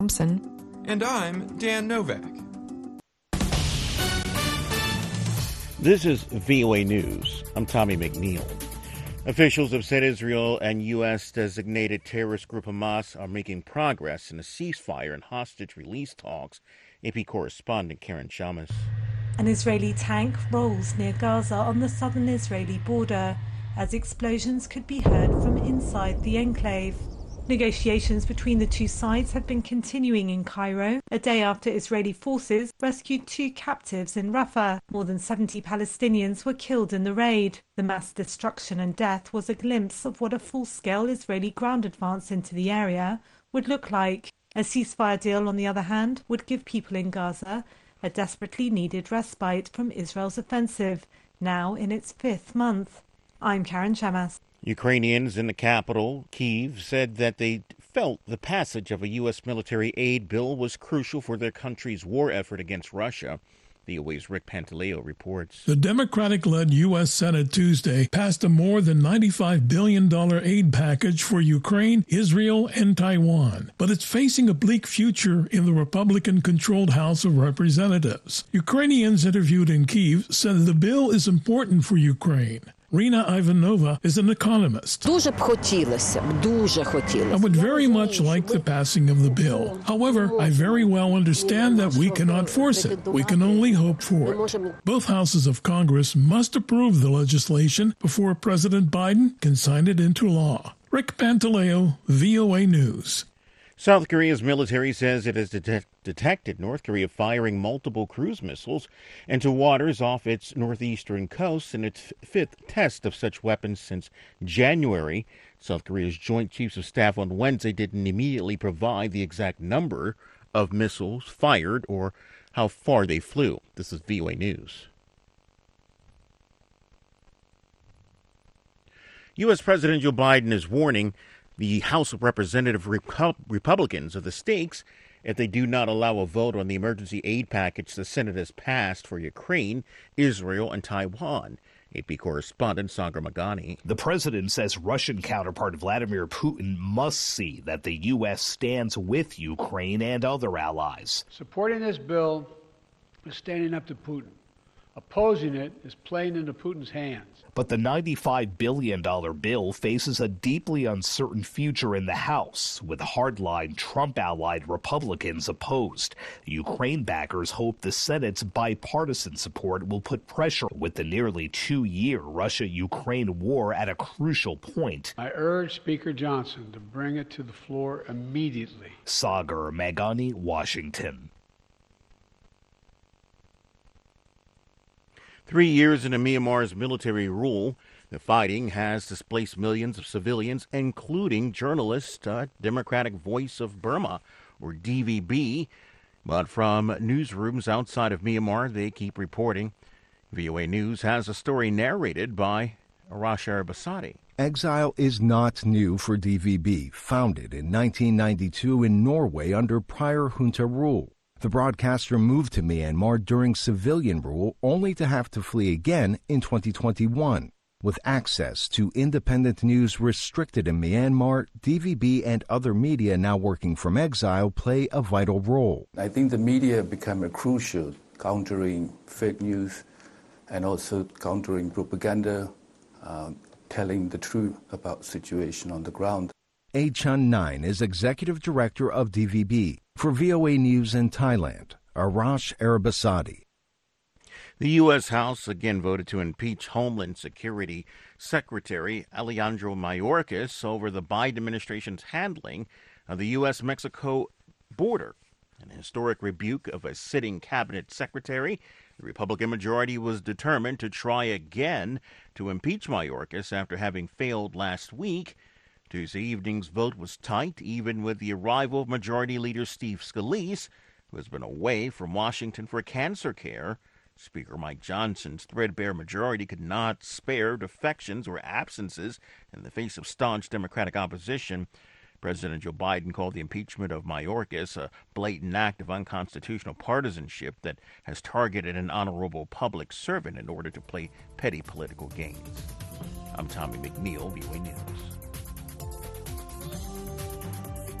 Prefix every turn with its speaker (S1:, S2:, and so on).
S1: Thompson.
S2: And I'm Dan Novak.
S3: This is VOA News. I'm Tommy McNeil. Officials have said Israel and U.S.-designated terrorist group Hamas are making progress in a ceasefire and hostage release talks. AP correspondent Karen Shamas.
S4: An Israeli tank rolls near Gaza on the southern Israeli border as explosions could be heard from inside the enclave. Negotiations between the two sides have been continuing in Cairo, a day after Israeli forces rescued 2 captives in Rafah. More than 70 Palestinians were killed in the raid. The mass destruction and death was a glimpse of what a full-scale Israeli ground advance into the area would look like. A ceasefire deal, on the other hand, would give people in Gaza a desperately needed respite from Israel's offensive, now in its 5th month. I'm Karen Shamas.
S3: Ukrainians in the capital, Kyiv, said that they felt the passage of a U.S. military aid bill was crucial for their country's war effort against Russia. VOA's Rick Pantaleo reports.
S5: The Democratic-led U.S. Senate Tuesday passed a more than $95 billion aid package for Ukraine, Israel, and Taiwan. But it's facing a bleak future in the Republican-controlled House of Representatives. Ukrainians interviewed in Kyiv said the bill is important for Ukraine. Rina Ivanova is an economist. I would very much like the passing of the bill. However, I very well understand that we cannot force it. We can only hope for it. Both houses of Congress must approve the legislation before President Biden can sign it into law. Rick Pantaleo, VOA News.
S3: South Korea's military says it has detected North Korea firing multiple cruise missiles into waters off its northeastern coast in its 5th test of such weapons since January. South Korea's Joint Chiefs of Staff on Wednesday didn't immediately provide the exact number of missiles fired or how far they flew. This is VOA News. U.S. President Joe Biden is warning the House of Representative Republicans of the states if they do not allow a vote on the emergency aid package the Senate has passed for Ukraine, Israel, and Taiwan. AP correspondent Sagar Magani.
S6: The president says Russian counterpart Vladimir Putin must see that the U.S. stands with Ukraine and other allies.
S7: Supporting this bill is standing up to Putin. Opposing it is playing into Putin's hands.
S6: But the $95 billion bill faces a deeply uncertain future in the House, with hardline Trump-allied Republicans opposed. Ukraine backers hope the Senate's bipartisan support will put pressure with the nearly 2-year Russia-Ukraine war at a crucial point.
S7: I urge Speaker Johnson to bring it to the floor immediately.
S6: Sagar Magani, Washington.
S3: 3 years into Myanmar's military rule, the fighting has displaced millions of civilians, including journalists, Democratic Voice of Burma, or DVB. But from newsrooms outside of Myanmar, they keep reporting. VOA News has a story narrated by Arash Arabasadi.
S8: Exile is not new for DVB, founded in 1992 in Norway under prior junta rule. The broadcaster moved to Myanmar during civilian rule only to have to flee again in 2021. With access to independent news restricted in Myanmar, DVB and other media now working from exile play a vital role.
S9: I think the media become crucial, countering fake news and also countering propaganda, telling the truth about the situation on the ground.
S8: A. Chun Nine is executive director of DVB. For VOA News in Thailand, Arash Arabasadi.
S3: The U.S. House again voted to impeach Homeland Security Secretary Alejandro Mayorkas over the Biden administration's handling of the U.S.-Mexico border. An historic rebuke of a sitting cabinet secretary, the Republican majority was determined to try again to impeach Mayorkas after having failed last week. Tuesday evening's vote was tight, even with the arrival of Majority Leader Steve Scalise, who has been away from Washington for cancer care. Speaker Mike Johnson's threadbare majority could not spare defections or absences in the face of staunch Democratic opposition. President Joe Biden called the impeachment of Mayorkas a blatant act of unconstitutional partisanship that has targeted an honorable public servant in order to play petty political gains. I'm Tommy McNeil, VOA News.